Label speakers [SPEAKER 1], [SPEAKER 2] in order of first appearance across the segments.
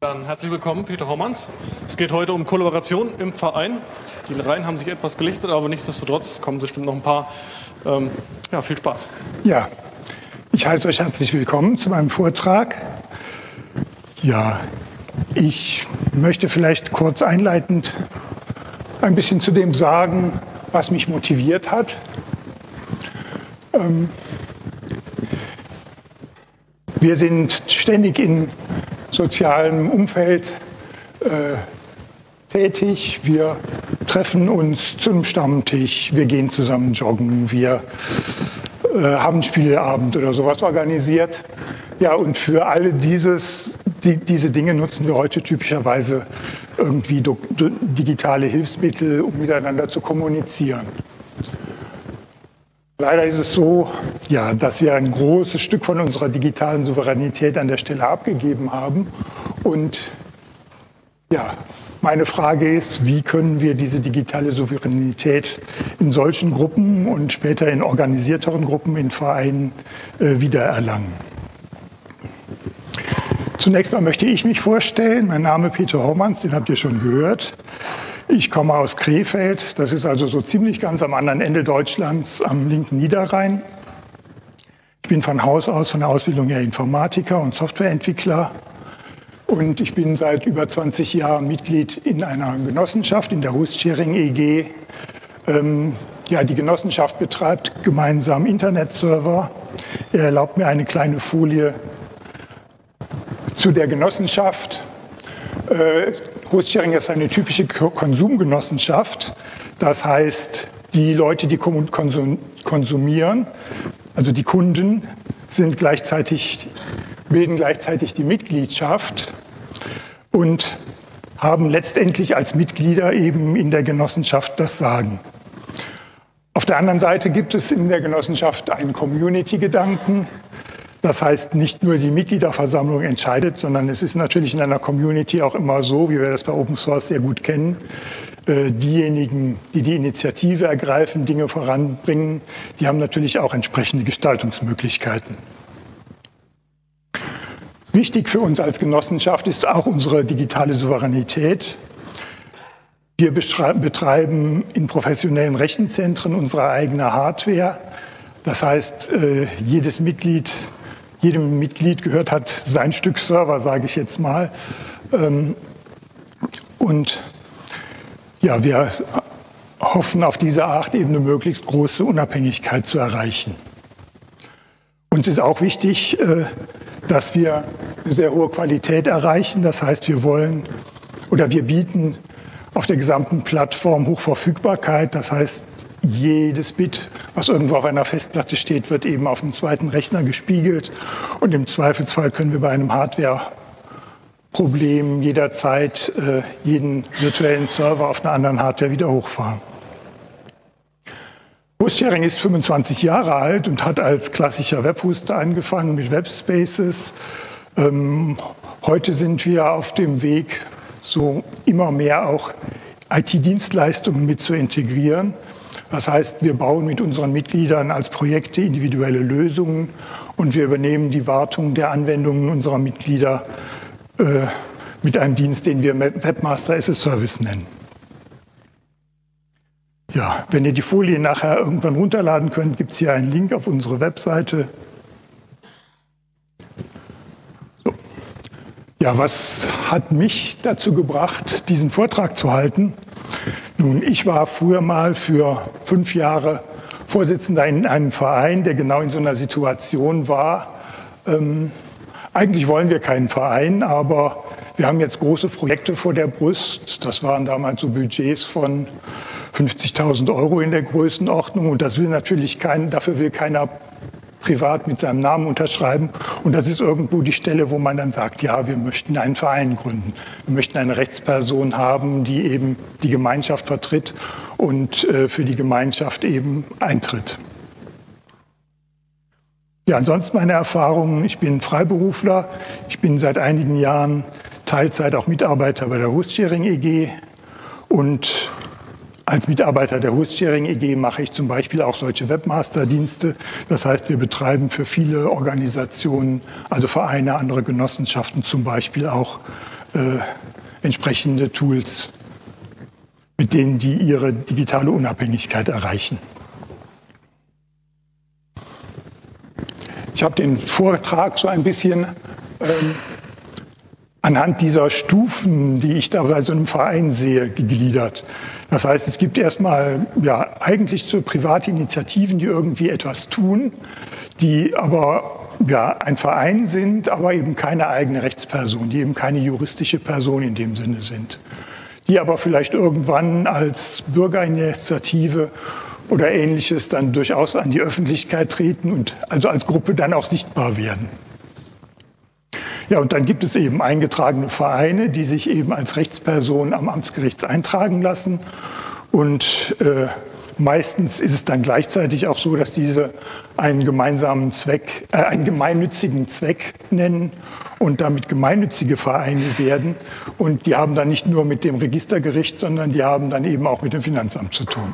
[SPEAKER 1] Dann herzlich willkommen, Peter Homans. Es geht heute um Kollaboration im Verein. Die Reihen haben sich etwas gelichtet, aber nichtsdestotrotz kommen bestimmt noch ein paar. Viel Spaß.
[SPEAKER 2] Ja, ich heiße euch herzlich willkommen zu meinem Vortrag. Ja, ich möchte vielleicht kurz einleitend ein bisschen zu dem sagen, was mich motiviert hat. Wir sind ständig in sozialem Umfeld tätig. Wir treffen uns zum Stammtisch, wir gehen zusammen joggen, wir haben Spieleabend oder sowas organisiert. Ja, und für alle diese Dinge nutzen wir heute typischerweise irgendwie digitale Hilfsmittel, um miteinander zu kommunizieren. Leider ist es so, ja, dass wir ein großes Stück von unserer digitalen Souveränität an der Stelle abgegeben haben. Und ja, meine Frage ist, wie können wir diese digitale Souveränität in solchen Gruppen und später in organisierteren Gruppen, in Vereinen wiedererlangen? Zunächst mal möchte ich mich vorstellen. Mein Name ist Peter Homans, den habt ihr schon gehört. Ich komme aus Krefeld, das ist also so ziemlich ganz am anderen Ende Deutschlands, am linken Niederrhein. Ich bin von Haus aus, von der Ausbildung her Informatiker und Softwareentwickler. Und ich bin seit über 20 Jahren Mitglied in einer Genossenschaft, in der Hostsharing EG. Die Genossenschaft betreibt gemeinsam Internetserver. Er erlaubt mir eine kleine Folie zu der Genossenschaft. Hostsharing ist eine typische Konsumgenossenschaft. Das heißt, die Leute, die konsumieren, also die Kunden, bilden gleichzeitig die Mitgliedschaft und haben letztendlich als Mitglieder eben in der Genossenschaft das Sagen. Auf der anderen Seite gibt es in der Genossenschaft einen Community-Gedanken. Das heißt, nicht nur die Mitgliederversammlung entscheidet, sondern es ist natürlich in einer Community auch immer so, wie wir das bei Open Source sehr gut kennen, diejenigen, die die Initiative ergreifen, Dinge voranbringen, die haben natürlich auch entsprechende Gestaltungsmöglichkeiten. Wichtig für uns als Genossenschaft ist auch unsere digitale Souveränität. Wir betreiben in professionellen Rechenzentren unsere eigene Hardware. Das heißt, jedem Mitglied hat sein Stück Server, sage ich jetzt mal. Und ja, wir hoffen auf diese Art eben eine möglichst große Unabhängigkeit zu erreichen. Uns ist auch wichtig, dass wir eine sehr hohe Qualität erreichen. Das heißt, wir bieten auf der gesamten Plattform Hochverfügbarkeit. Das heißt, jedes Bit, was irgendwo auf einer Festplatte steht, wird eben auf dem zweiten Rechner gespiegelt. Und im Zweifelsfall können wir bei einem Hardware-Problem jederzeit jeden virtuellen Server auf einer anderen Hardware wieder hochfahren. Hostsharing ist 25 Jahre alt und hat als klassischer Webhoster angefangen mit Webspaces. Heute sind wir auf dem Weg, so immer mehr auch IT-Dienstleistungen mit zu integrieren. Das heißt, wir bauen mit unseren Mitgliedern als Projekte individuelle Lösungen und wir übernehmen die Wartung der Anwendungen unserer Mitglieder mit einem Dienst, den wir Webmaster as a Service nennen. Ja, wenn ihr die Folie nachher irgendwann runterladen könnt, gibt es hier einen Link auf unsere Webseite. So. Ja, was hat mich dazu gebracht, diesen Vortrag zu halten? Nun, ich war früher mal für 5 Jahre Vorsitzender in einem Verein, der genau in so einer Situation war. Eigentlich wollen wir keinen Verein, aber wir haben jetzt große Projekte vor der Brust. Das waren damals so Budgets von 50.000 € in der Größenordnung. Und dafür will keiner privat mit seinem Namen unterschreiben. Und das ist irgendwo die Stelle, wo man dann sagt, ja, wir möchten einen Verein gründen. Wir möchten eine Rechtsperson haben, die eben die Gemeinschaft vertritt und für die Gemeinschaft eben eintritt. Ja, ansonsten meine Erfahrungen, ich bin Freiberufler. Ich bin seit einigen Jahren Teilzeit auch Mitarbeiter bei der Hostsharing EG und als Mitarbeiter der Hostsharing EG mache ich zum Beispiel auch solche Webmaster-Dienste. Das heißt, wir betreiben für viele Organisationen, also Vereine, andere Genossenschaften zum Beispiel auch entsprechende Tools, mit denen die ihre digitale Unabhängigkeit erreichen. Ich habe den Vortrag so ein bisschen anhand dieser Stufen, die ich da bei so einem Verein sehe, gegliedert. Das heißt, es gibt erstmal eigentlich so private Initiativen, die irgendwie etwas tun, die aber ein Verein sind, aber eben keine eigene Rechtsperson, die eben keine juristische Person in dem Sinne sind, die aber vielleicht irgendwann als Bürgerinitiative oder Ähnliches dann durchaus an die Öffentlichkeit treten und also als Gruppe dann auch sichtbar werden. Ja, und dann gibt es eben eingetragene Vereine, die sich eben als Rechtsperson am Amtsgericht eintragen lassen. Und meistens ist es dann gleichzeitig auch so, dass diese einen gemeinsamen Zweck, einen gemeinnützigen Zweck nennen und damit gemeinnützige Vereine werden. Und die haben dann nicht nur mit dem Registergericht, sondern die haben dann eben auch mit dem Finanzamt zu tun.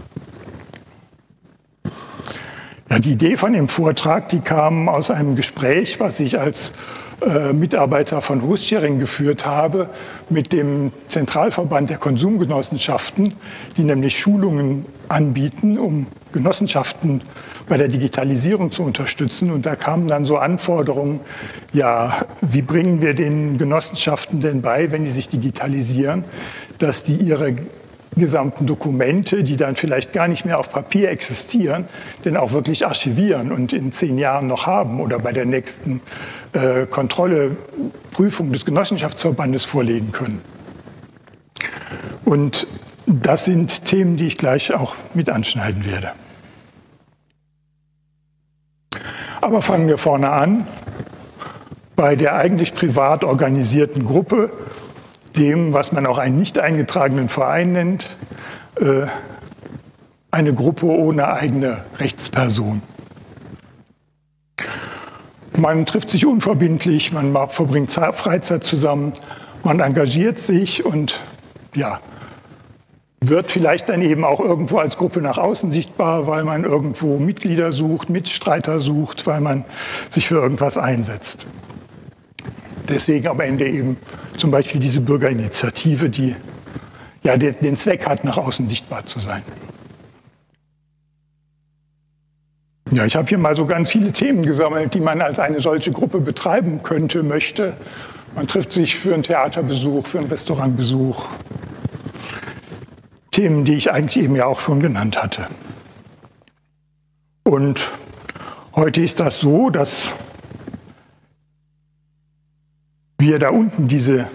[SPEAKER 2] Ja, die Idee von dem Vortrag, die kam aus einem Gespräch, was ich als Mitarbeiter von Hostsharing geführt habe mit dem Zentralverband der Konsumgenossenschaften, die nämlich Schulungen anbieten, um Genossenschaften bei der Digitalisierung zu unterstützen. Und da kamen dann so Anforderungen, ja, wie bringen wir den Genossenschaften denn bei, wenn die sich digitalisieren, dass die ihre gesamten Dokumente, die dann vielleicht gar nicht mehr auf Papier existieren, denn auch wirklich archivieren und in 10 Jahren noch haben oder bei der nächsten Kontrolle, Prüfung des Genossenschaftsverbandes vorlegen können. Und das sind Themen, die ich gleich auch mit anschneiden werde. Aber fangen wir vorne an, bei der eigentlich privat organisierten Gruppe, dem, was man auch einen nicht eingetragenen Verein nennt, eine Gruppe ohne eigene Rechtsperson. Man trifft sich unverbindlich, man verbringt Freizeit zusammen, man engagiert sich und wird vielleicht dann eben auch irgendwo als Gruppe nach außen sichtbar, weil man irgendwo Mitglieder sucht, Mitstreiter sucht, weil man sich für irgendwas einsetzt. Deswegen am Ende eben zum Beispiel diese Bürgerinitiative, die den Zweck hat, nach außen sichtbar zu sein. Ja, ich habe hier mal so ganz viele Themen gesammelt, die man als eine solche Gruppe betreiben könnte, möchte. Man trifft sich für einen Theaterbesuch, für einen Restaurantbesuch. Themen, die ich eigentlich eben ja auch schon genannt hatte. Und heute ist das so, dass wir da unten diese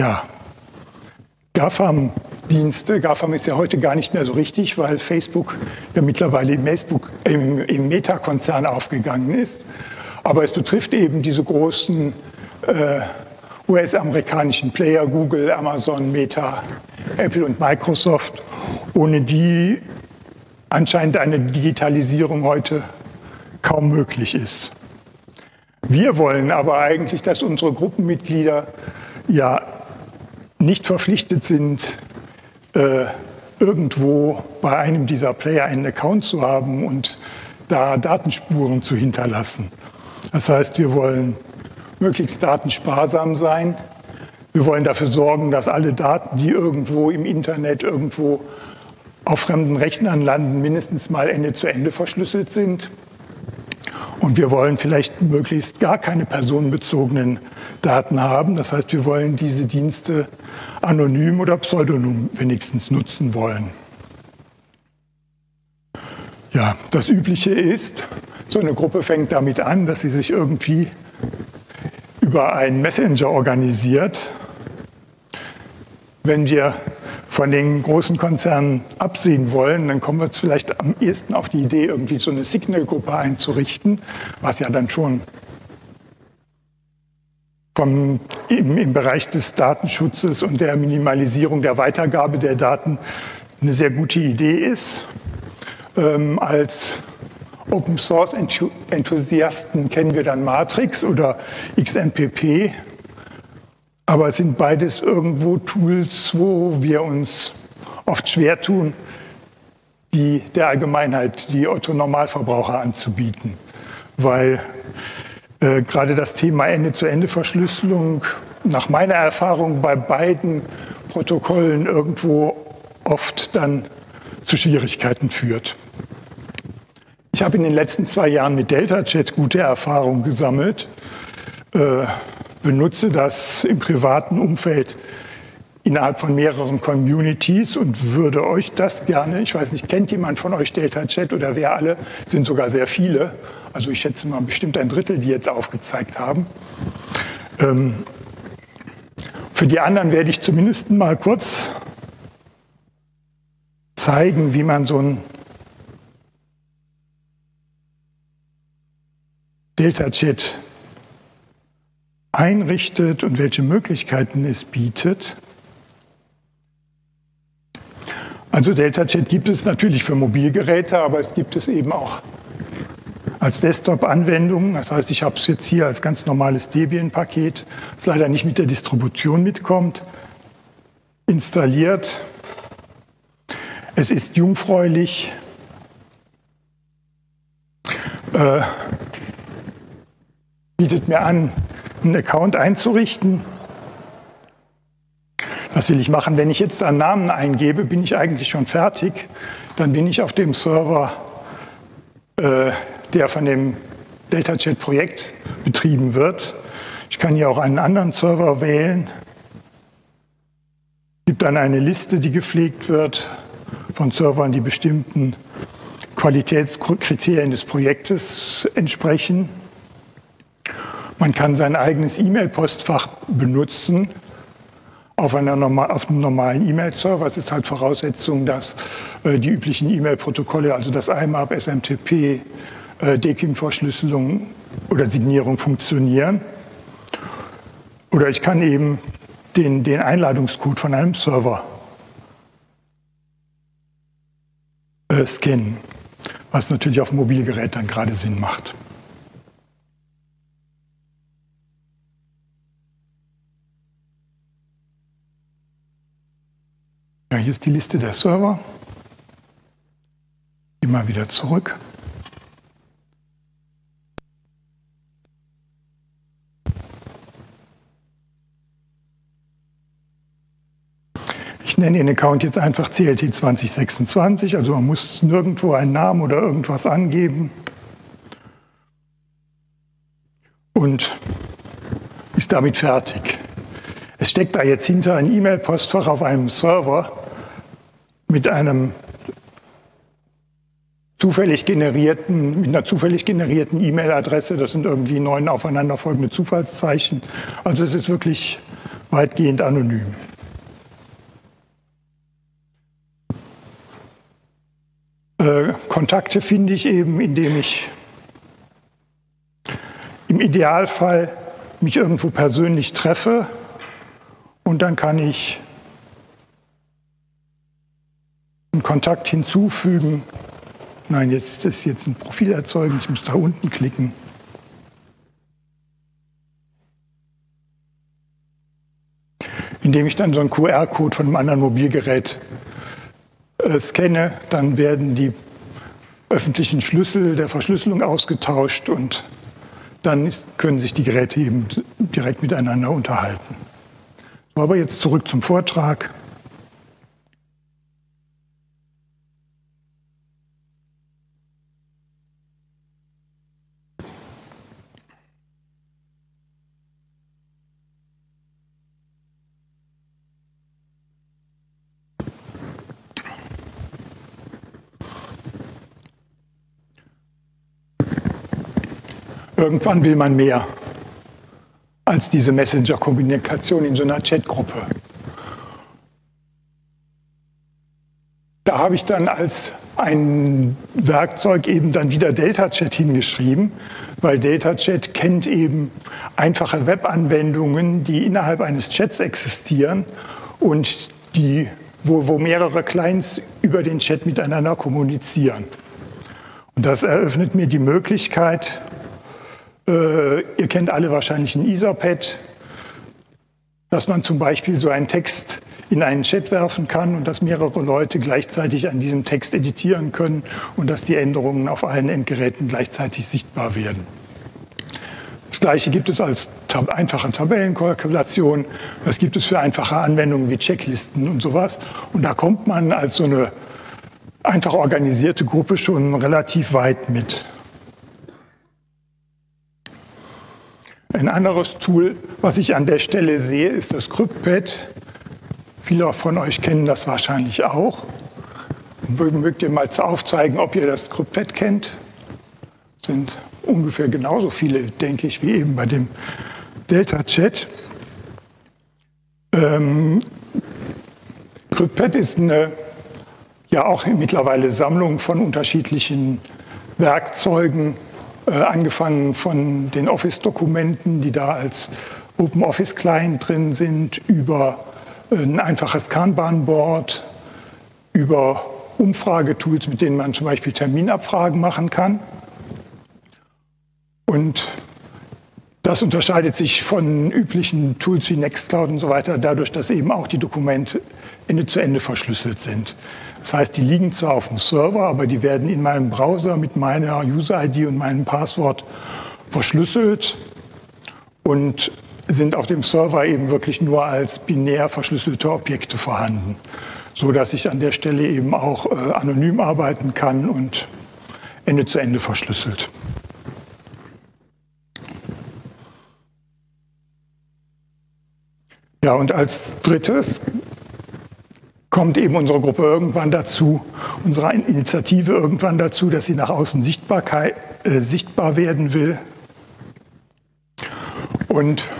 [SPEAKER 2] GAFAM-Dienste, GAFAM ist ja heute gar nicht mehr so richtig, weil Facebook ja mittlerweile im Meta-Konzern aufgegangen ist. Aber es betrifft eben diese großen US-amerikanischen Player, Google, Amazon, Meta, Apple und Microsoft, ohne die anscheinend eine Digitalisierung heute kaum möglich ist. Wir wollen aber eigentlich, dass unsere Gruppenmitglieder nicht verpflichtet sind, irgendwo bei einem dieser Player einen Account zu haben und da Datenspuren zu hinterlassen. Das heißt, wir wollen möglichst datensparsam sein. Wir wollen dafür sorgen, dass alle Daten, die irgendwo im Internet, irgendwo auf fremden Rechnern landen, mindestens mal Ende zu Ende verschlüsselt sind. Und wir wollen vielleicht möglichst gar keine personenbezogenen Daten haben. Das heißt, wir wollen diese Dienste anonym oder pseudonym wenigstens nutzen wollen. Ja, das Übliche ist, so eine Gruppe fängt damit an, dass sie sich irgendwie über einen Messenger organisiert. Wenn wir von den großen Konzernen absehen wollen, dann kommen wir jetzt vielleicht am ehesten auf die Idee, irgendwie so eine Signal-Gruppe einzurichten, was ja dann schon im Bereich des Datenschutzes und der Minimalisierung der Weitergabe der Daten eine sehr gute Idee ist. Als Open-Source-Enthusiasten kennen wir dann Matrix oder XMPP. Aber es sind beides irgendwo Tools, wo wir uns oft schwer tun, die der Allgemeinheit, die Otto-Normalverbraucher anzubieten. Weil gerade das Thema Ende-zu-Ende-Verschlüsselung nach meiner Erfahrung bei beiden Protokollen irgendwo oft dann zu Schwierigkeiten führt. Ich habe in den letzten 2 Jahren mit DeltaChat gute Erfahrungen gesammelt, benutze das im privaten Umfeld innerhalb von mehreren Communities und würde euch das gerne, ich weiß nicht, kennt jemand von euch DeltaChat oder wer alle, sind sogar sehr viele, also ich schätze mal bestimmt 1/3, die jetzt aufgezeigt haben. Für die anderen werde ich zumindest mal kurz zeigen, wie man so ein DeltaChat einrichtet und welche Möglichkeiten es bietet. Also DeltaChat gibt es natürlich für Mobilgeräte, aber es gibt es eben auch als Desktop-Anwendung. Das heißt, ich habe es jetzt hier als ganz normales Debian-Paket, das leider nicht mit der Distribution mitkommt, installiert. Es ist jungfräulich. Bietet mir an, einen Account einzurichten. Das will ich machen. Wenn ich jetzt einen Namen eingebe, bin ich eigentlich schon fertig. Dann bin ich auf dem Server, der von dem DeltaChat-Projekt betrieben wird. Ich kann hier auch einen anderen Server wählen. Es gibt dann eine Liste, die gepflegt wird von Servern, die bestimmten Qualitätskriterien des Projektes entsprechen. Man kann sein eigenes E-Mail-Postfach benutzen auf einem normalen E-Mail-Server. Es ist halt Voraussetzung, dass die üblichen E-Mail-Protokolle, also das IMAP, SMTP, DKIM-Verschlüsselung oder Signierung funktionieren. Oder ich kann eben den Einladungscode von einem Server scannen, was natürlich auf dem Mobilgerät dann gerade Sinn macht. Ja, hier ist die Liste der Server. Immer wieder zurück. Ich nenne den Account jetzt einfach CLT 2026, also man muss nirgendwo einen Namen oder irgendwas angeben. Und ist damit fertig. Es steckt da jetzt hinter ein E-Mail-Postfach auf einem Server mit einer zufällig generierten E-Mail-Adresse. Das sind irgendwie 9 aufeinanderfolgende Zufallszeichen. Also es ist wirklich weitgehend anonym. Kontakte finde ich eben, indem ich im Idealfall mich irgendwo persönlich treffe und dann kann ich einen Kontakt hinzufügen. Nein, jetzt ist jetzt ein Profil erzeugen, ich muss da unten klicken. Indem ich dann so einen QR-Code von einem anderen Mobilgerät scanne, dann werden die öffentlichen Schlüssel der Verschlüsselung ausgetauscht und dann können sich die Geräte eben direkt miteinander unterhalten. So, aber jetzt zurück zum Vortrag. Irgendwann will man mehr als diese Messenger-Kommunikation in so einer Chatgruppe. Da habe ich dann als ein Werkzeug eben dann wieder DeltaChat hingeschrieben, weil DeltaChat kennt eben einfache Webanwendungen, die innerhalb eines Chats existieren und wo mehrere Clients über den Chat miteinander kommunizieren. Und das eröffnet mir die Möglichkeit, ihr kennt alle wahrscheinlich ein Etherpad, dass man zum Beispiel so einen Text in einen Chat werfen kann und dass mehrere Leute gleichzeitig an diesem Text editieren können und dass die Änderungen auf allen Endgeräten gleichzeitig sichtbar werden. Das Gleiche gibt es als einfache Tabellenkalkulation, was gibt es für einfache Anwendungen wie Checklisten und sowas. Und da kommt man als so eine einfach organisierte Gruppe schon relativ weit mit. Ein anderes Tool, was ich an der Stelle sehe, ist das CryptPad. Viele von euch kennen das wahrscheinlich auch. Mögt ihr mal aufzeigen, ob ihr das CryptPad kennt? Das sind ungefähr genauso viele, denke ich, wie eben bei dem Delta-Chat. CryptPad ist eine ja auch mittlerweile Sammlung von unterschiedlichen Werkzeugen, angefangen von den Office-Dokumenten, die da als OpenOffice-Client drin sind, über ein einfaches Kanban-Board, über Umfragetools, mit denen man zum Beispiel Terminabfragen machen kann. Und das unterscheidet sich von üblichen Tools wie Nextcloud und so weiter, dadurch, dass eben auch die Dokumente Ende zu Ende verschlüsselt sind. Das heißt, die liegen zwar auf dem Server, aber die werden in meinem Browser mit meiner User-ID und meinem Passwort verschlüsselt und sind auf dem Server eben wirklich nur als binär verschlüsselte Objekte vorhanden, so dass ich an der Stelle eben auch anonym arbeiten kann und Ende zu Ende verschlüsselt. Ja, und als drittes kommt eben unsere Gruppe irgendwann dazu, unsere Initiative irgendwann dazu, dass sie nach außen sichtbar werden will. Und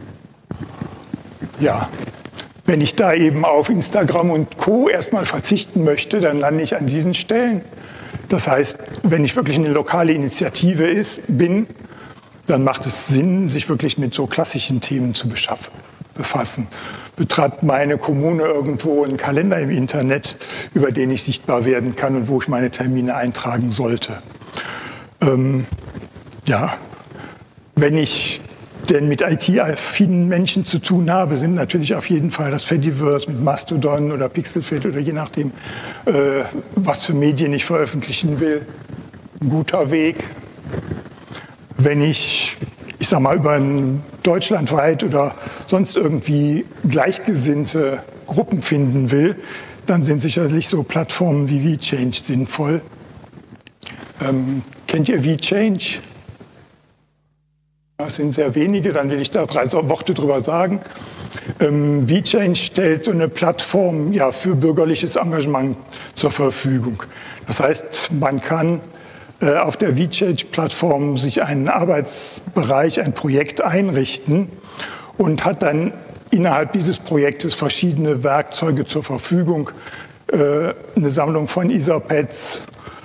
[SPEAKER 2] ja, wenn ich da eben auf Instagram und Co. erstmal verzichten möchte, dann lande ich an diesen Stellen. Das heißt, wenn ich wirklich eine lokale Initiative bin, dann macht es Sinn, sich wirklich mit so klassischen Themen zu befassen. Betreibt meine Kommune irgendwo einen Kalender im Internet, über den ich sichtbar werden kann und wo ich meine Termine eintragen sollte. Ja, wenn ich denn mit IT-affinen Menschen zu tun habe, sind natürlich auf jeden Fall das Fediverse mit Mastodon oder Pixelfed oder je nachdem, was für Medien ich veröffentlichen will, ein guter Weg. Wenn ich sag mal, über deutschlandweit oder sonst irgendwie gleichgesinnte Gruppen finden will, dann sind sicherlich so Plattformen wie VChange sinnvoll. Kennt ihr VChange? Das sind sehr wenige, dann will ich da 3 Worte drüber sagen. VChange stellt so eine Plattform ja, für bürgerliches Engagement zur Verfügung. Das heißt, man kann auf der VChange-Plattform sich einen Arbeitsbereich, ein Projekt einrichten und hat dann innerhalb dieses Projektes verschiedene Werkzeuge zur Verfügung, eine Sammlung von Etherpads,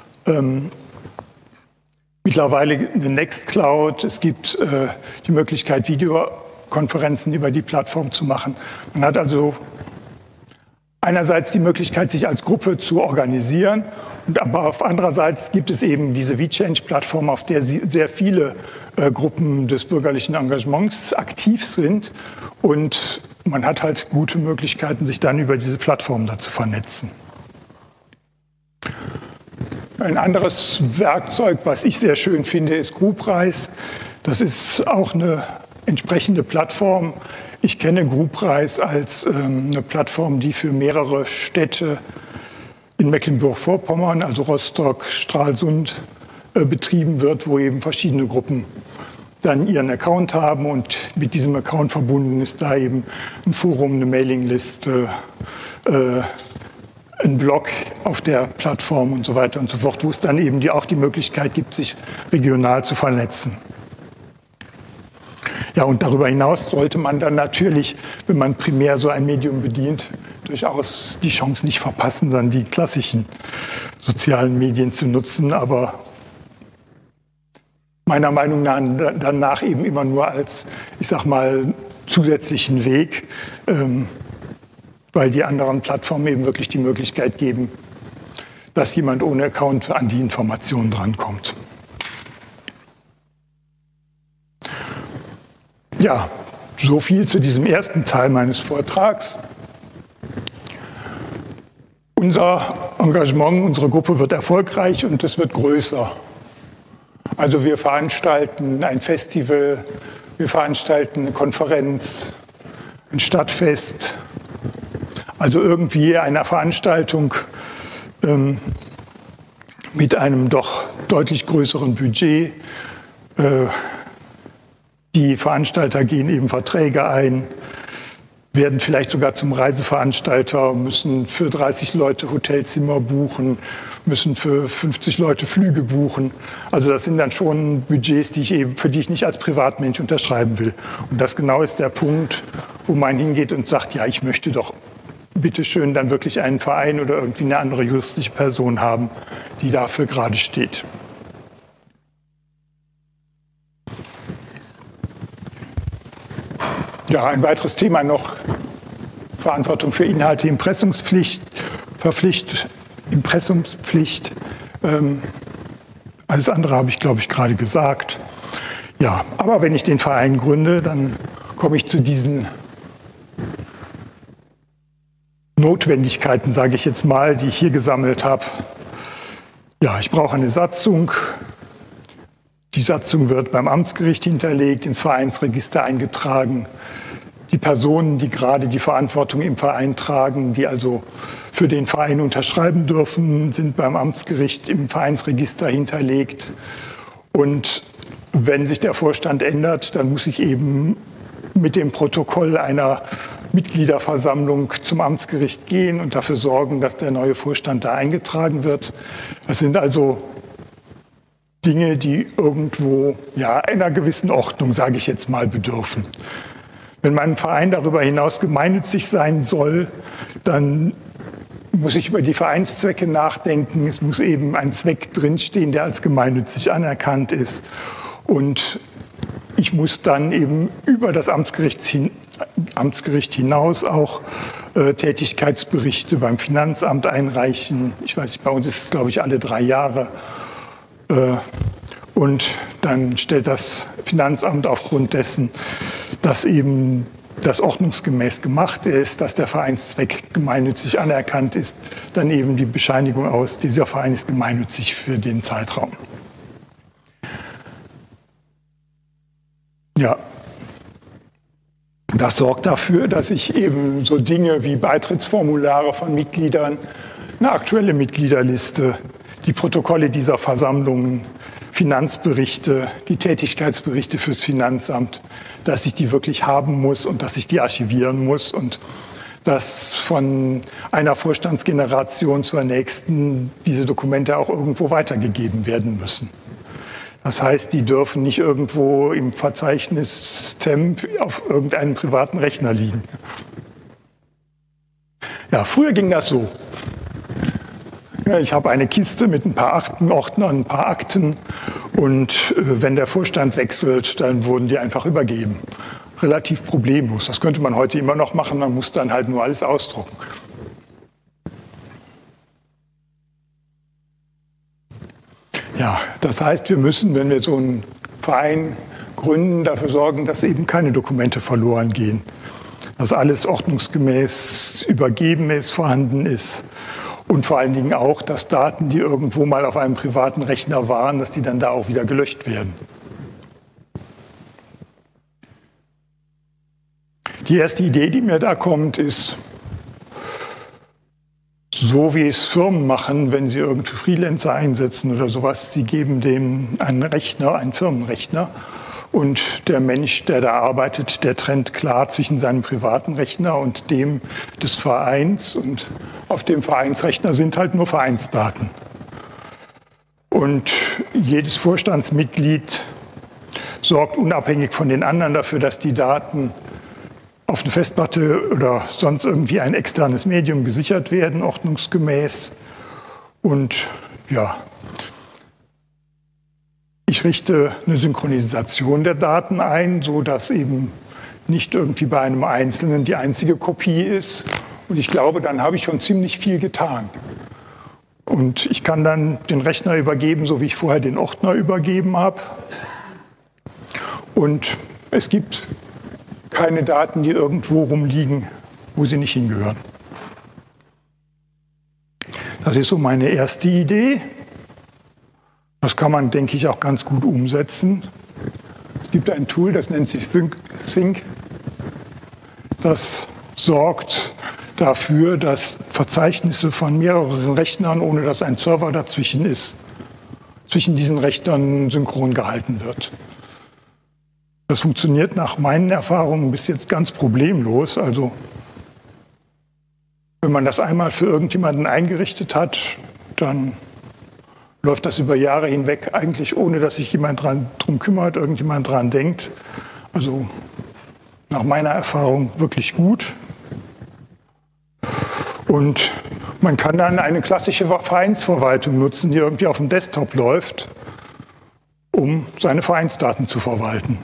[SPEAKER 2] mittlerweile eine Nextcloud, es gibt die Möglichkeit, Videokonferenzen über die Plattform zu machen. Man hat also einerseits die Möglichkeit, sich als Gruppe zu organisieren, aber auf andererseits gibt es eben diese VChange-Plattform, auf der sehr viele Gruppen des bürgerlichen Engagements aktiv sind und man hat halt gute Möglichkeiten, sich dann über diese Plattform da zu vernetzen. Ein anderes Werkzeug, was ich sehr schön finde, ist GroupRise. Das ist auch eine entsprechende Plattform. Ich kenne GroupRise als eine Plattform, die für mehrere Städte in Mecklenburg-Vorpommern, also Rostock, Stralsund, betrieben wird, wo eben verschiedene Gruppen dann ihren Account haben und mit diesem Account verbunden ist da eben ein Forum, eine Mailingliste, ein Blog auf der Plattform und so weiter und so fort, wo es dann eben auch die Möglichkeit gibt, sich regional zu vernetzen. Ja, und darüber hinaus sollte man dann natürlich, wenn man primär so ein Medium bedient, durchaus die Chance nicht verpassen, dann die klassischen sozialen Medien zu nutzen, aber meiner Meinung nach danach eben immer nur als, ich sag mal, zusätzlichen Weg, weil die anderen Plattformen eben wirklich die Möglichkeit geben, dass jemand ohne Account an die Informationen drankommt. Ja, so viel zu diesem ersten Teil meines Vortrags. Unser Engagement, unsere Gruppe wird erfolgreich und es wird größer. Also wir veranstalten ein Festival wir veranstalten eine Konferenz, ein Stadtfest, also irgendwie eine Veranstaltung mit einem doch deutlich größeren Budget. Die Veranstalter gehen eben Verträge ein, werden vielleicht sogar zum Reiseveranstalter, müssen für 30 Leute Hotelzimmer buchen, müssen für 50 Leute Flüge buchen. Also das sind dann schon Budgets, für die ich nicht als Privatmensch unterschreiben will. Und das genau ist der Punkt, wo man hingeht und sagt, ja, ich möchte doch bitteschön dann wirklich einen Verein oder irgendwie eine andere juristische Person haben, die dafür gerade steht. Ja, ein weiteres Thema noch, Verantwortung für Inhalte, Impressumspflicht. Alles andere habe ich, glaube ich, gerade gesagt. Ja, aber wenn ich den Verein gründe, dann komme ich zu diesen Notwendigkeiten, sage ich jetzt mal, die ich hier gesammelt habe. Ja, ich brauche eine Satzung. Die Satzung wird beim Amtsgericht hinterlegt, ins Vereinsregister eingetragen. Die Personen, die gerade die Verantwortung im Verein tragen, die also für den Verein unterschreiben dürfen, sind beim Amtsgericht im Vereinsregister hinterlegt. Und wenn sich der Vorstand ändert, dann muss ich eben mit dem Protokoll einer Mitgliederversammlung zum Amtsgericht gehen und dafür sorgen, dass der neue Vorstand da eingetragen wird. Das sind also Dinge, die irgendwo ja, einer gewissen Ordnung, sage ich jetzt mal, bedürfen. Wenn mein Verein darüber hinaus gemeinnützig sein soll, dann muss ich über die Vereinszwecke nachdenken. Es muss eben ein Zweck drinstehen, der als gemeinnützig anerkannt ist. Und ich muss dann eben über das Amtsgericht hinaus auch Tätigkeitsberichte beim Finanzamt einreichen. Ich weiß nicht, bei uns ist es, glaube ich, alle 3 Jahre. Und dann stellt das Finanzamt aufgrund dessen, dass eben das ordnungsgemäß gemacht ist, dass der Vereinszweck gemeinnützig anerkannt ist, dann eben die Bescheinigung aus, dieser Verein ist gemeinnützig für den Zeitraum. Ja, das sorgt dafür, dass ich eben so Dinge wie Beitrittsformulare von Mitgliedern, eine aktuelle Mitgliederliste, die Protokolle dieser Versammlungen, Finanzberichte, die Tätigkeitsberichte fürs Finanzamt, dass ich die wirklich haben muss und dass ich die archivieren muss und dass von einer Vorstandsgeneration zur nächsten diese Dokumente auch irgendwo weitergegeben werden müssen. Das heißt, die dürfen nicht irgendwo im Verzeichnis Temp auf irgendeinem privaten Rechner liegen. Ja, früher ging das so. Ja, ich habe eine Kiste mit ein paar Aktenordnern, ein paar Akten und wenn der Vorstand wechselt, dann wurden die einfach übergeben. Relativ problemlos. Das könnte man heute immer noch machen, man muss dann halt nur alles ausdrucken. Ja, das heißt, wir müssen, wenn wir so einen Verein gründen, dafür sorgen, dass eben keine Dokumente verloren gehen. Dass alles ordnungsgemäß übergeben ist, vorhanden ist. Und vor allen Dingen auch, dass Daten, die irgendwo mal auf einem privaten Rechner waren, dass die dann da auch wieder gelöscht werden. Die erste Idee, die mir da kommt, ist, so wie es Firmen machen, wenn sie irgendwie Freelancer einsetzen oder sowas, sie geben dem einen Rechner, einen Firmenrechner, und der Mensch, der da arbeitet, der trennt klar zwischen seinem privaten Rechner und dem des Vereins. Und auf dem Vereinsrechner sind halt nur Vereinsdaten. Und jedes Vorstandsmitglied sorgt unabhängig von den anderen dafür, dass die Daten auf eine Festplatte oder sonst irgendwie ein externes Medium gesichert werden, ordnungsgemäß. Und ja, ich richte eine Synchronisation der Daten ein, so dass eben nicht irgendwie bei einem Einzelnen die einzige Kopie ist. Und ich glaube, dann habe ich schon ziemlich viel getan. Und ich kann dann den Rechner übergeben, so wie ich vorher den Ordner übergeben habe. Und es gibt keine Daten, die irgendwo rumliegen, wo sie nicht hingehören. Das ist so meine erste Idee. Das kann man, denke ich, auch ganz gut umsetzen. Es gibt ein Tool, das nennt sich Sync. Das sorgt dafür, dass Verzeichnisse von mehreren Rechnern, ohne dass ein Server dazwischen ist, zwischen diesen Rechnern synchron gehalten wird. Das funktioniert nach meinen Erfahrungen bis jetzt ganz problemlos. Also wenn man das einmal für irgendjemanden eingerichtet hat, dann läuft das über Jahre hinweg eigentlich ohne, dass sich jemand drum kümmert, irgendjemand dran denkt. Also nach meiner Erfahrung wirklich gut. Und man kann dann eine klassische Vereinsverwaltung nutzen, die irgendwie auf dem Desktop läuft, um seine Vereinsdaten zu verwalten.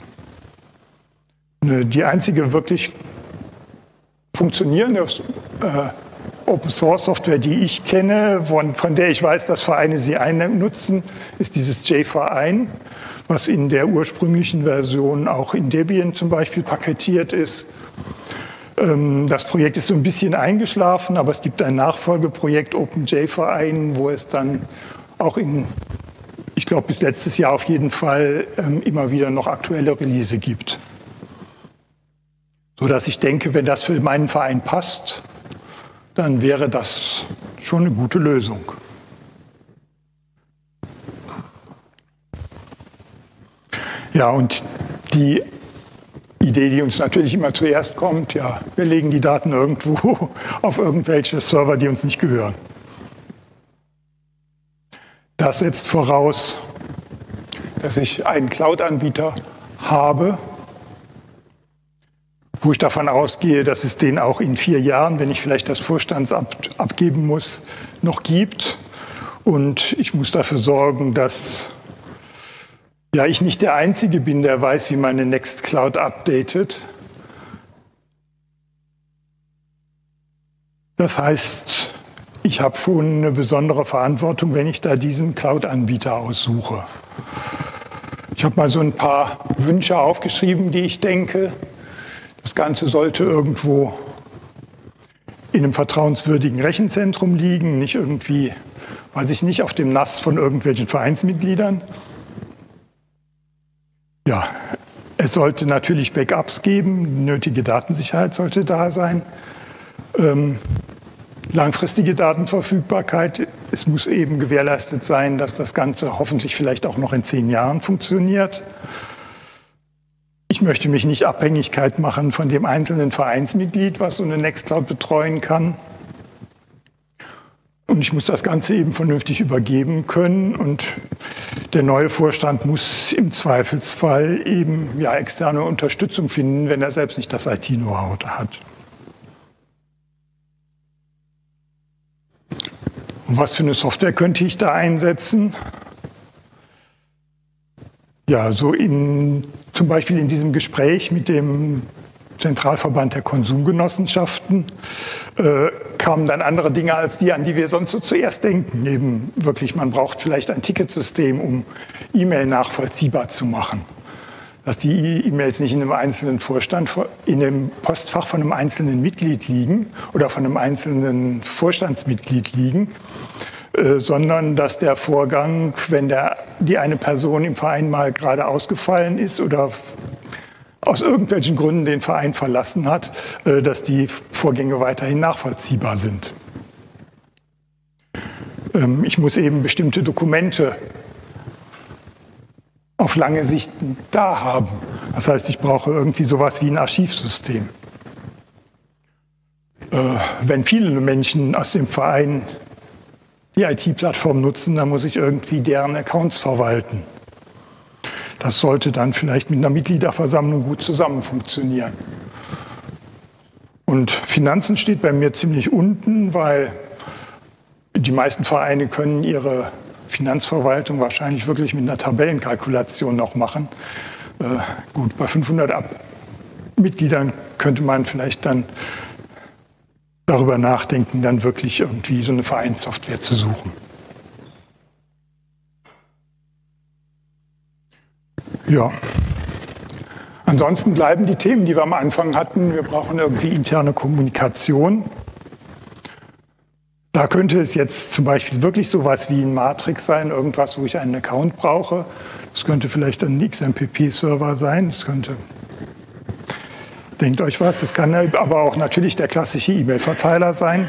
[SPEAKER 2] Die einzige wirklich funktionierende Open-Source-Software, die ich kenne, von der ich weiß, dass Vereine sie nutzen, ist dieses JVerein, was in der ursprünglichen Version auch in Debian zum Beispiel paketiert ist. Das Projekt ist so ein bisschen eingeschlafen, aber es gibt ein Nachfolgeprojekt OpenJVerein, wo es dann auch ich glaube bis letztes Jahr auf jeden Fall immer wieder noch aktuelle Release gibt. Sodass ich denke, wenn das für meinen Verein passt, dann wäre das schon eine gute Lösung. Ja, und die Idee, die uns natürlich immer zuerst kommt, ja, wir legen die Daten irgendwo auf irgendwelche Server, die uns nicht gehören. Das setzt voraus, dass ich einen Cloud-Anbieter habe, wo ich davon ausgehe, dass es den auch in 4 Jahren, wenn ich vielleicht das Vorstandsamt abgeben muss, noch gibt. Und ich muss dafür sorgen, dass ich nicht der Einzige bin, der weiß, wie man eine Nextcloud updatet. Das heißt, ich habe schon eine besondere Verantwortung, wenn ich da diesen Cloud-Anbieter aussuche. Ich habe mal so ein paar Wünsche aufgeschrieben, die ich denke. Das Ganze sollte irgendwo in einem vertrauenswürdigen Rechenzentrum liegen, nicht irgendwie, weiß ich nicht, auf dem NAS von irgendwelchen Vereinsmitgliedern. Ja, es sollte natürlich Backups geben, die nötige Datensicherheit sollte da sein. Langfristige Datenverfügbarkeit, es muss eben gewährleistet sein, dass das Ganze hoffentlich vielleicht auch noch in 10 Jahren funktioniert. Ich möchte mich nicht abhängig machen von dem einzelnen Vereinsmitglied, was so eine Nextcloud betreuen kann. Und ich muss das Ganze eben vernünftig übergeben können. Und der neue Vorstand muss im Zweifelsfall eben externe Unterstützung finden, wenn er selbst nicht das IT-Know-how hat. Und was für eine Software könnte ich da einsetzen? Ja, so zum Beispiel in diesem Gespräch mit dem Zentralverband der Konsumgenossenschaften kamen dann andere Dinge als die, an die wir sonst so zuerst denken. Eben wirklich, man braucht vielleicht ein Ticketsystem, um E-Mail nachvollziehbar zu machen. Dass die E-Mails nicht in einem einzelnen in dem Postfach von einem einzelnen Mitglied liegen oder von einem einzelnen Vorstandsmitglied liegen, sondern dass der Vorgang, wenn die eine Person im Verein mal gerade ausgefallen ist oder aus irgendwelchen Gründen den Verein verlassen hat, dass die Vorgänge weiterhin nachvollziehbar sind. Ich muss eben bestimmte Dokumente auf lange Sicht da haben. Das heißt, ich brauche irgendwie sowas wie ein Archivsystem. Wenn viele Menschen aus dem Verein die IT-Plattform nutzen, dann muss ich irgendwie deren Accounts verwalten. Das sollte dann vielleicht mit einer Mitgliederversammlung gut zusammen funktionieren. Und Finanzen steht bei mir ziemlich unten, weil die meisten Vereine können ihre Finanzverwaltung wahrscheinlich wirklich mit einer Tabellenkalkulation noch machen. Gut, bei 500 Mitgliedern könnte man vielleicht dann darüber nachdenken, dann wirklich irgendwie so eine Vereinssoftware zu suchen. Ja. Ansonsten bleiben die Themen, die wir am Anfang hatten. Wir brauchen irgendwie interne Kommunikation. Da könnte es jetzt zum Beispiel wirklich sowas wie ein Matrix sein, irgendwas, wo ich einen Account brauche. Das könnte vielleicht ein XMPP-Server sein. Das könnte, denkt euch was, das kann aber auch natürlich der klassische E-Mail-Verteiler sein.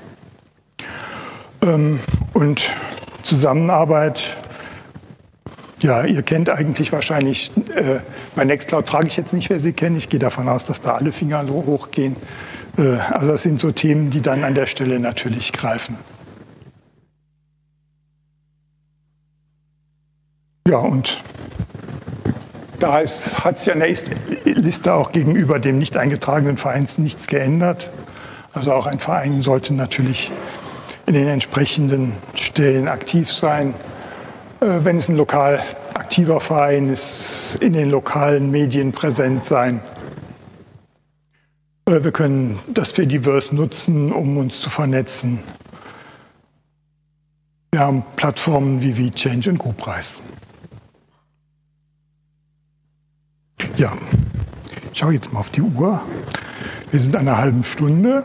[SPEAKER 2] Und Zusammenarbeit, ja, ihr kennt eigentlich wahrscheinlich, bei Nextcloud frage ich jetzt nicht, wer sie kennen. Ich gehe davon aus, dass da alle Finger hochgehen. Also das sind so Themen, die dann an der Stelle natürlich greifen. Ja, und da hat sich an der Liste auch gegenüber dem nicht eingetragenen Verein nichts geändert. Also auch ein Verein sollte natürlich in den entsprechenden Stellen aktiv sein. Wenn es ein lokal aktiver Verein ist, in den lokalen Medien präsent sein. Wir können das Fediverse nutzen, um uns zu vernetzen. Wir haben Plattformen wie VChange und GoPrice. Ja, ich schaue jetzt mal auf die Uhr. Wir sind an einer halben Stunde.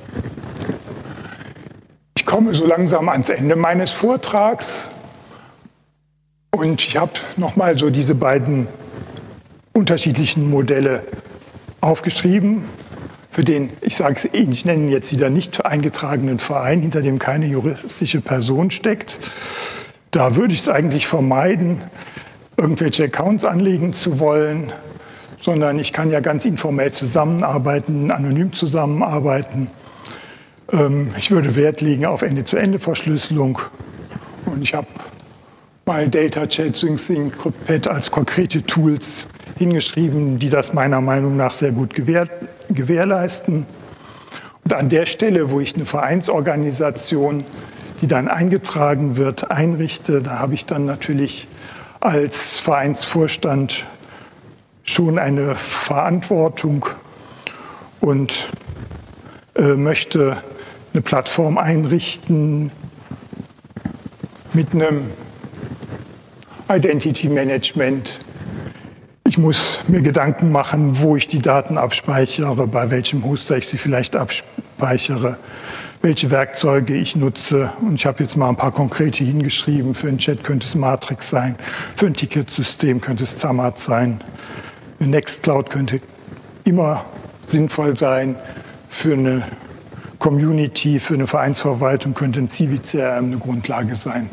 [SPEAKER 2] Ich komme so langsam ans Ende meines Vortrags. Und ich habe nochmal so diese beiden unterschiedlichen Modelle aufgeschrieben. Für den, ich nenne ihn jetzt wieder nicht eingetragenen Verein, hinter dem keine juristische Person steckt. Da würde ich es eigentlich vermeiden, irgendwelche Accounts anlegen zu wollen, sondern ich kann ja ganz informell zusammenarbeiten, anonym zusammenarbeiten. Ich würde Wert legen auf Ende-zu-Ende-Verschlüsselung und ich habe mal DataChat, SyncSync, CryptPad als konkrete Tools hingeschrieben, die das meiner Meinung nach sehr gut gewährleisten. Und an der Stelle, wo ich eine Vereinsorganisation, die dann eingetragen wird, einrichte, da habe ich dann natürlich als Vereinsvorstand schon eine Verantwortung und möchte eine Plattform einrichten mit einem Identity Management. Ich muss mir Gedanken machen, wo ich die Daten abspeichere, bei welchem Hoster ich sie vielleicht abspeichere, welche Werkzeuge ich nutze. Und ich habe jetzt mal ein paar konkrete hingeschrieben. Für einen Chat könnte es Matrix sein, für ein Ticketsystem könnte es Zamat sein. Eine Nextcloud könnte immer sinnvoll sein. Für eine Community, für eine Vereinsverwaltung könnte ein CiviCRM eine Grundlage sein.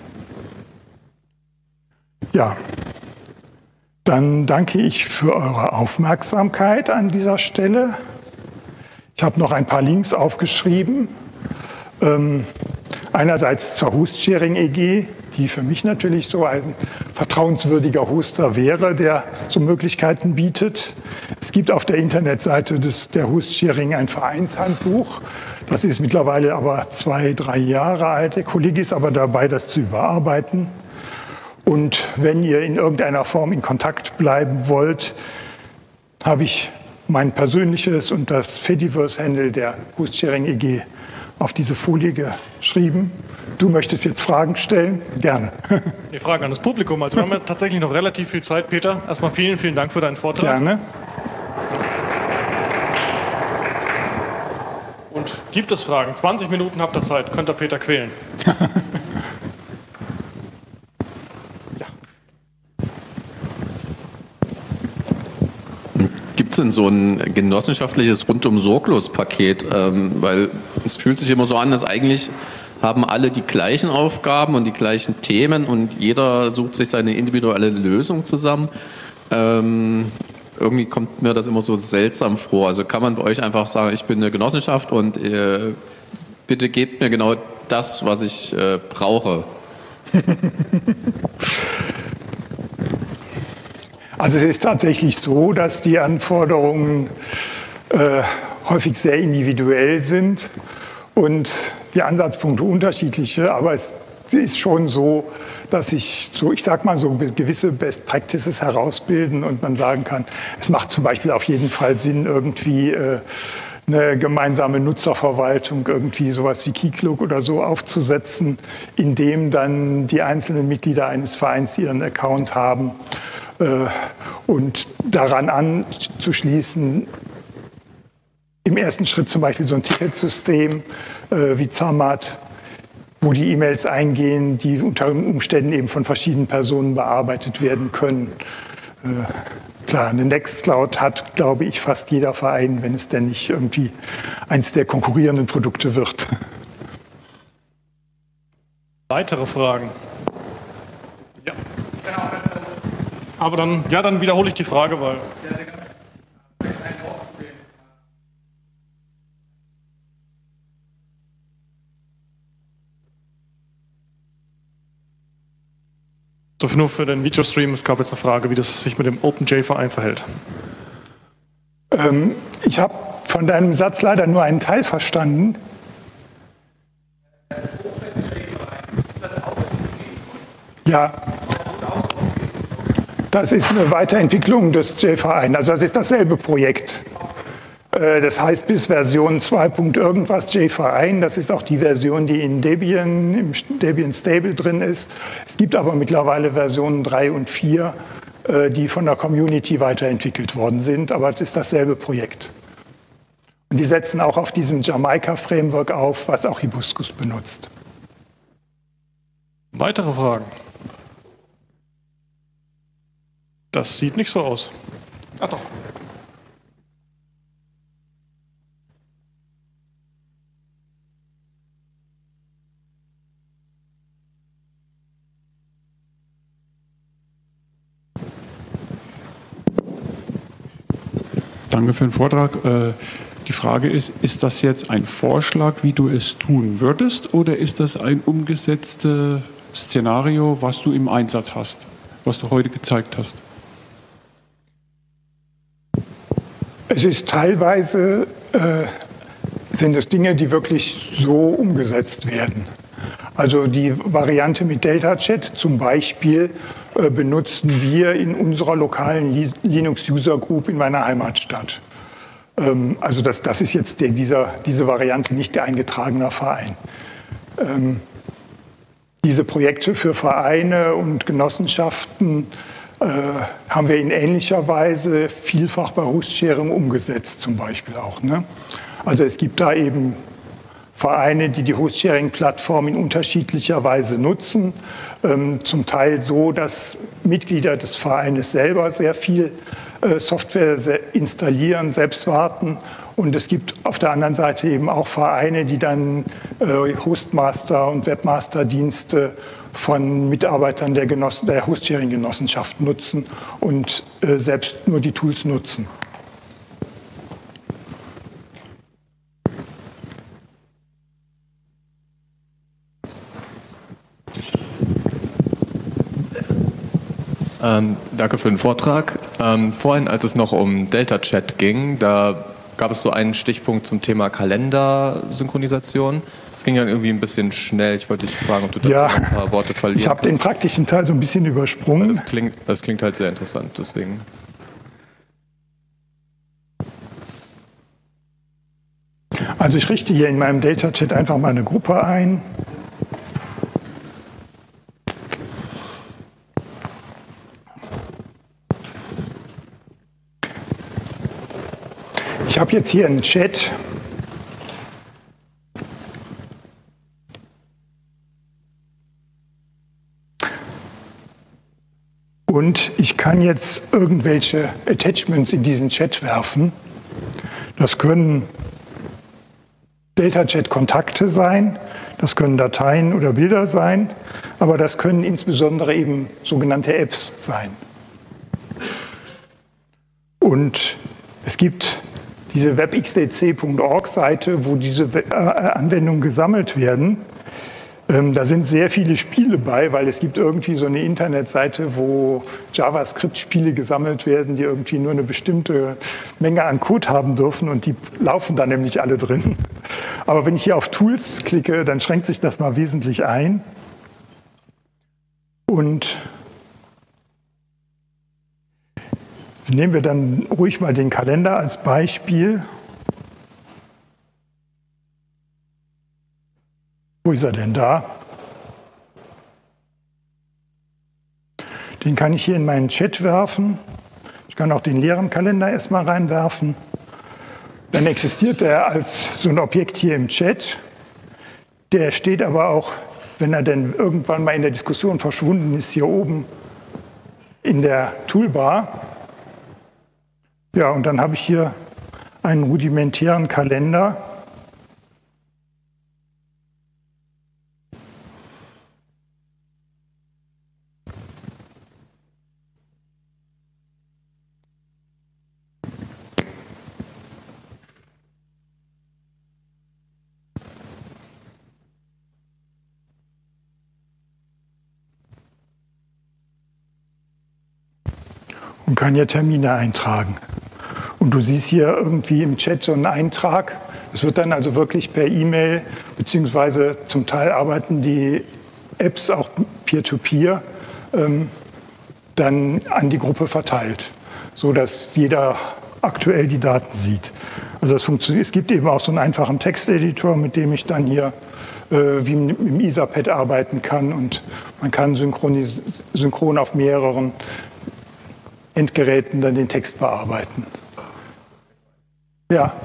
[SPEAKER 2] Ja, dann danke ich für eure Aufmerksamkeit an dieser Stelle. Ich habe noch ein paar Links aufgeschrieben. Einerseits zur Host-Sharing EG, die für mich natürlich so ein vertrauenswürdiger Hoster wäre, der so Möglichkeiten bietet. Es gibt auf der Internetseite der Host-Sharing ein Vereinshandbuch. Das ist mittlerweile aber 2-3 Jahre alt. Der Kollege ist aber dabei, das zu überarbeiten. Und wenn ihr in irgendeiner Form in Kontakt bleiben wollt, habe ich mein persönliches und das Fediverse-Handle der Host-Sharing EG auf diese Folie geschrieben. Du möchtest jetzt Fragen stellen? Gerne.
[SPEAKER 1] Die Fragen an das Publikum. Also wir haben ja tatsächlich noch relativ viel Zeit, Peter. Erstmal vielen, vielen Dank für deinen Vortrag.
[SPEAKER 2] Gerne.
[SPEAKER 1] Und gibt es Fragen? 20 Minuten habt ihr Zeit. Könnt ihr Peter quälen.
[SPEAKER 3] Gibt es denn so ein genossenschaftliches Rundum-Sorglos-Paket? Weil es fühlt sich immer so an, dass eigentlich haben alle die gleichen Aufgaben und die gleichen Themen und jeder sucht sich seine individuelle Lösung zusammen. Irgendwie kommt mir das immer so seltsam vor. Also kann man bei euch einfach sagen, ich bin eine Genossenschaft und bitte gebt mir genau das, was ich brauche.
[SPEAKER 2] Also es ist tatsächlich so, dass die Anforderungen häufig sehr individuell sind und die Ansatzpunkte unterschiedliche, aber es ist schon so, dass sich ich sag mal so gewisse Best Practices herausbilden und man sagen kann, es macht zum Beispiel auf jeden Fall Sinn, irgendwie eine gemeinsame Nutzerverwaltung, irgendwie sowas wie Keycloak oder so aufzusetzen, in dem dann die einzelnen Mitglieder eines Vereins ihren Account haben und daran anzuschließen, im ersten Schritt zum Beispiel so ein Ticketsystem wie Zamat wo die E-Mails eingehen, die unter Umständen eben von verschiedenen Personen bearbeitet werden können. Klar, eine Nextcloud hat, glaube ich, fast jeder Verein, wenn es denn nicht irgendwie eins der konkurrierenden Produkte wird.
[SPEAKER 1] Weitere Fragen? Ja. Aber dann wiederhole ich die Frage, weil... So, nur für den Videostream, es gab jetzt eine Frage, wie das sich mit dem OpenJ-Verein verhält.
[SPEAKER 2] Ich habe von deinem Satz leider nur einen Teil verstanden. Ja, das ist eine Weiterentwicklung des J-Vereins, also das ist dasselbe Projekt. Das heißt bis Version 2. irgendwas J-Verein, das ist auch die Version, die in Debian, im Debian Stable drin ist. Es gibt aber mittlerweile Versionen 3 und 4, die von der Community weiterentwickelt worden sind, aber es ist dasselbe Projekt. Und die setzen auch auf diesem Jamaika-Framework auf, was auch Hibiscus benutzt.
[SPEAKER 1] Weitere Fragen? Das sieht nicht so aus. Ach doch.
[SPEAKER 4] Danke für den Vortrag. Die Frage ist das jetzt ein Vorschlag, wie du es tun würdest, oder ist das ein umgesetztes Szenario, was du im Einsatz hast, was du heute gezeigt hast?
[SPEAKER 2] Es ist teilweise, sind es Dinge, die wirklich so umgesetzt werden. Also die Variante mit DeltaChat zum Beispiel benutzen wir in unserer lokalen Linux-User-Group in meiner Heimatstadt. Also das ist jetzt diese Variante nicht der eingetragener Verein. Diese Projekte für Vereine und Genossenschaften haben wir in ähnlicher Weise vielfach bei Host-Sharing umgesetzt zum Beispiel auch. Ne? Also es gibt da eben Vereine, die die Host-Sharing-Plattform in unterschiedlicher Weise nutzen, zum Teil so, dass Mitglieder des Vereines selber sehr viel Software installieren, selbst warten. Und es gibt auf der anderen Seite eben auch Vereine, die dann Hostmaster- und Webmaster-Dienste von Mitarbeitern der Host-Sharing-Genossenschaft nutzen und selbst nur die Tools nutzen.
[SPEAKER 5] Danke für den Vortrag. Vorhin, als es noch um DeltaChat ging, da gab es so einen Stichpunkt zum Thema Kalendersynchronisation. Das ging dann irgendwie ein bisschen schnell. Ich wollte dich fragen, ob du dazu ein paar Worte verlieren kannst.
[SPEAKER 2] Ich habe den praktischen Teil so ein bisschen übersprungen.
[SPEAKER 5] Das klingt halt sehr interessant, deswegen.
[SPEAKER 2] Also ich richte hier in meinem DeltaChat einfach mal eine Gruppe ein. Ich habe jetzt hier einen Chat. Und ich kann jetzt irgendwelche Attachments in diesen Chat werfen. Das können DeltaChat-Kontakte sein, das können Dateien oder Bilder sein, aber das können insbesondere eben sogenannte Apps sein. Und es gibt diese webxdc.org-Seite, wo diese Anwendungen gesammelt werden. Da sind sehr viele Spiele bei, weil es gibt irgendwie so eine Internetseite, wo JavaScript-Spiele gesammelt werden, die irgendwie nur eine bestimmte Menge an Code haben dürfen und die laufen da nämlich alle drin. Aber wenn ich hier auf Tools klicke, dann schränkt sich das mal wesentlich ein. Und nehmen wir dann ruhig mal den Kalender als Beispiel. Wo ist er denn da? Den kann ich hier in meinen Chat werfen. Ich kann auch den leeren Kalender erstmal reinwerfen. Dann existiert er als so ein Objekt hier im Chat. Der steht aber auch wenn er denn irgendwann mal in der Diskussion verschwunden ist, hier oben in der Toolbar. Ja, und dann habe ich hier einen rudimentären Kalender. Und kann hier Termine eintragen. Und du siehst hier irgendwie im Chat so einen Eintrag. Es wird dann also wirklich per E-Mail, beziehungsweise zum Teil arbeiten die Apps auch peer-to-peer, dann an die Gruppe verteilt, sodass jeder aktuell die Daten sieht. Also das funktioniert. Es gibt eben auch so einen einfachen Texteditor, mit dem ich dann hier wie im Etherpad arbeiten kann. Und man kann synchron auf mehreren Endgeräten dann den Text bearbeiten. Ja.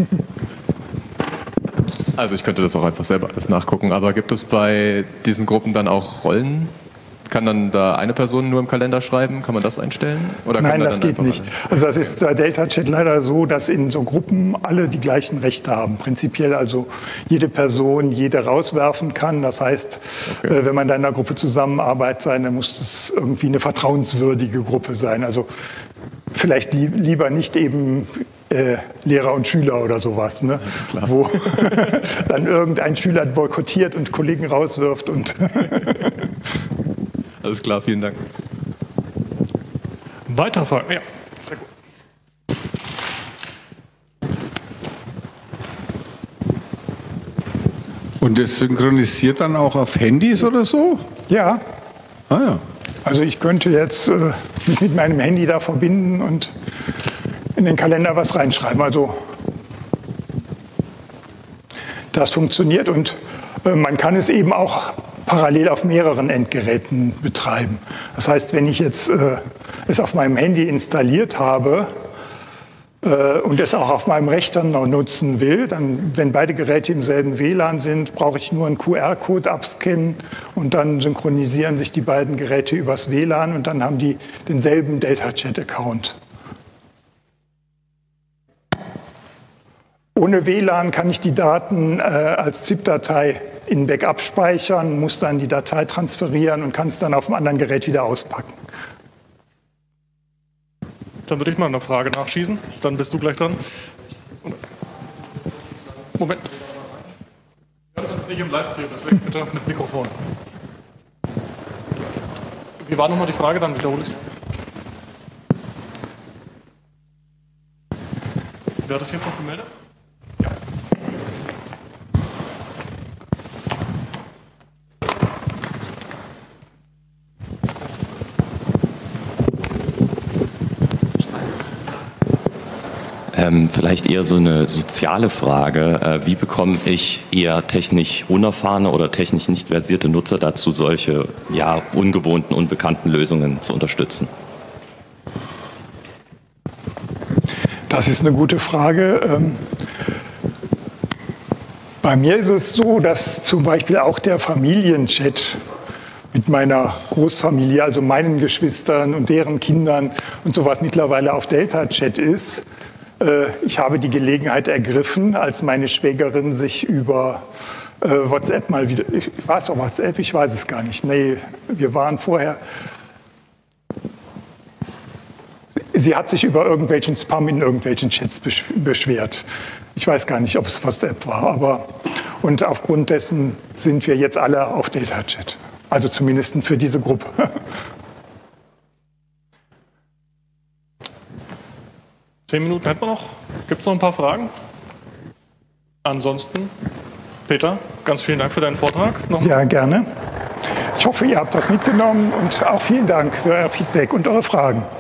[SPEAKER 5] Also ich könnte das auch einfach selber alles nachgucken, aber gibt es bei diesen Gruppen dann auch Rollen? Kann dann da eine Person nur im Kalender schreiben? Kann man das einstellen? Oder
[SPEAKER 2] Nein, das geht nicht. Also das ist bei Delta-Chat leider so, dass in so Gruppen alle die gleichen Rechte haben. Prinzipiell also jede Person jede rauswerfen kann. Das heißt, wenn man da in einer Gruppe zusammenarbeitet, dann muss es irgendwie eine vertrauenswürdige Gruppe sein. Also vielleicht lieber nicht eben Lehrer und Schüler oder sowas, ne?
[SPEAKER 5] Alles klar.
[SPEAKER 2] Wo dann irgendein Schüler boykottiert und Kollegen rauswirft und
[SPEAKER 5] Alles klar, vielen Dank.
[SPEAKER 1] Weitere Fragen? Ja, sehr gut.
[SPEAKER 6] Und das synchronisiert dann auch auf Handys oder so?
[SPEAKER 2] ja.
[SPEAKER 6] Ah ja.
[SPEAKER 2] Also ich könnte jetzt mich mit meinem Handy da verbinden und in den Kalender was reinschreiben. Also das funktioniert und man kann es eben auch parallel auf mehreren Endgeräten betreiben. Das heißt, wenn ich jetzt es auf meinem Handy installiert habe und es auch auf meinem Rechner noch nutzen will, dann, wenn beide Geräte im selben WLAN sind, brauche ich nur einen QR-Code abscannen und dann synchronisieren sich die beiden Geräte übers WLAN und dann haben die denselben Delta-Chat-Account. Ohne WLAN kann ich die Daten als ZIP-Datei in Backup speichern, muss dann die Datei transferieren und kann es dann auf dem anderen Gerät wieder auspacken.
[SPEAKER 1] Dann würde ich mal eine Frage nachschießen. Dann bist du gleich dran. Moment. Wir hören uns nicht im Livestream, deswegen bitte mit Mikrofon. Wie war nochmal die Frage? Dann wiederhole ich es. Wer hat das jetzt noch gemeldet? Ja.
[SPEAKER 7] Vielleicht eher so eine soziale Frage. Wie bekomme ich eher technisch unerfahrene oder technisch nicht versierte Nutzer dazu, solche ungewohnten, unbekannten Lösungen zu unterstützen?
[SPEAKER 2] Das ist eine gute Frage. Bei mir ist es so, dass zum Beispiel auch der Familienchat mit meiner Großfamilie, also meinen Geschwistern und deren Kindern und sowas mittlerweile auf Delta-Chat ist. Ich habe die Gelegenheit ergriffen, als meine Schwägerin sich über WhatsApp mal wieder, war es auch WhatsApp? Ich weiß es gar nicht. Nee, wir waren vorher. Sie hat sich über irgendwelchen Spam in irgendwelchen Chats beschwert. Ich weiß gar nicht, ob es WhatsApp war, aber und aufgrund dessen sind wir jetzt alle auf Delta-Chat. Also zumindest für diese Gruppe.
[SPEAKER 1] 10 Minuten hätten wir noch. Gibt es noch ein paar Fragen? Ansonsten, Peter, ganz vielen Dank für deinen Vortrag. Nochmal.
[SPEAKER 2] Ja, gerne. Ich hoffe, ihr habt das mitgenommen und auch vielen Dank für euer Feedback und eure Fragen.